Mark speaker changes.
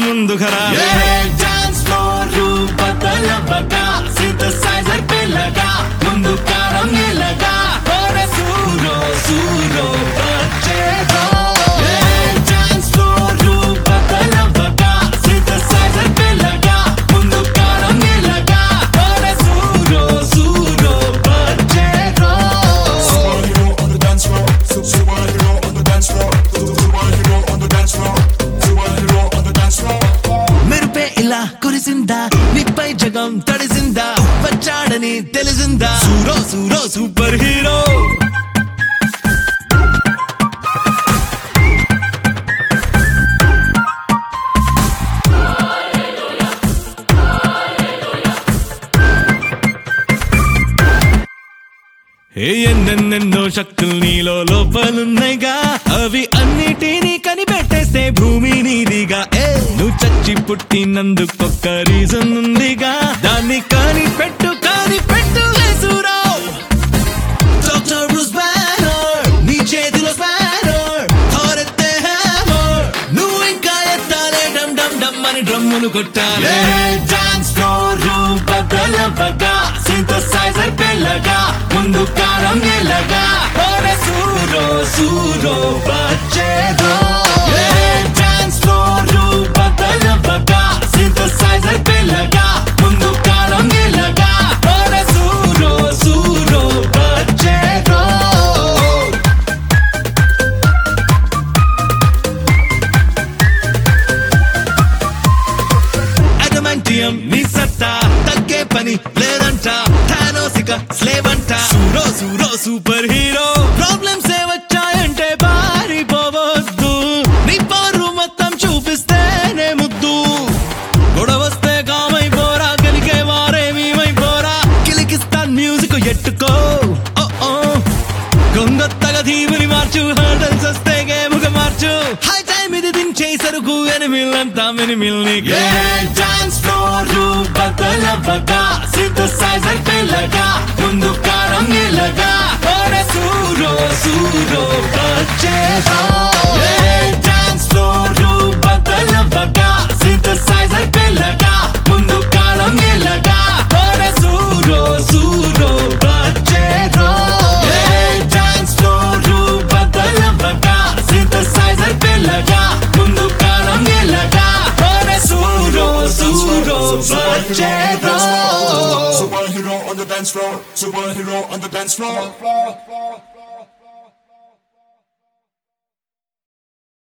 Speaker 1: ముందు ఖరా
Speaker 2: dance floor బదలవగా సింథసైజర్ पे लगा ముందు కారం ఎలగా ఓరే సూరో సూరో బచ్చేదో డాన్స్ ఫ్లోర్ బదలవగా సింథసైజర్ पे लगा ముందు కారం ఎలగా ఓరే సూరో సూరో బచ్చేదో
Speaker 3: Superhero on the dance floor. Superhero on the dance floor. Superhero on the dance floor. Superhero on the dance floor.
Speaker 2: మెరుపే ఇలా కురిసిందా నీపై జగం తడిసిందా వచ్చాడని తెలిసిందా సూరో సూరో సూపర్ హీరో
Speaker 1: ఎన్నెన్నెన్నో శక్తులు నీలో లోపలున్నాయిగా అవి అన్నిటినీ కనిపెట్టేస్తే భూమి నీదిగా నువ్వు చచ్చి పుట్టినందుకొక్క రీజన్ ఉందిగా దాన్ని కనిపెట్టు వేసురావు
Speaker 2: డాక్టర్ బ్రూస్ బ్యానర్ నీ చేతిలో స్పానర్ థారెత్తే హ్యామర్ నువ్వు ఇంకా ఎత్తాలే డమ్ డమ్ డమ్ అని డ్రమ్మును కొట్టాలే డాన్స్ ఫ్లోర్ బదలవగా సింథసైజర్ पे लगा ముందు కారం ఎలగా ఓరే సూరో సూరో బచ్చేదో డాన్స్ ఫ్లోర్ బదలవగా సింథసైజర్ पे लगा ముందు కారం ఎలగా ఓరే సూరో సూరో బచ్చేదో అడమంటియం నీ సత్తా తగ్గే పని లేదంట థానోసిక స్లేవ్ అంట సూరో సూరో సూపర్ హీరో ప్రాబ్లమ్స్ ఏ వచ్చాయంటే పారిపోవద్దు నీ పరు మొత్తం చూపిస్తేనే ముద్దు గొడవస్తే కామైపోరా గెలికే వారేమీమైపోరా కిలికిస్తాన్ మ్యూజిక్ ఎట్టుకో గొంగొత్తగా దీవుని మార్చు హర్డల్స్ వస్తే గేముగా మార్చు హై టైం ఇది దించే సరుకు ఎనిమిల్లంతా మినిమిల్ని డాన్స్ ఫ్లోర్ బదలవగా సింథసైజర్ पे लगा ముందు కారం ఎలగా ఓరే సూరో సూరో బచ్చేదో డాన్స్ ఫ్లోర్ బదలవగా సింథసైజర్ पे लगा ముందు కారం ఎలగా ఓరే సూరో సూరో బచ్చేదో డాన్స్ ఫ్లోర్ బదలవగా సింథసైజర్ पे लगा ముందు కారం ఎలగా ఓరే సూరో సూరో బచ్చేదో
Speaker 3: Superhero on the dance floor. Superhero on the dance floor.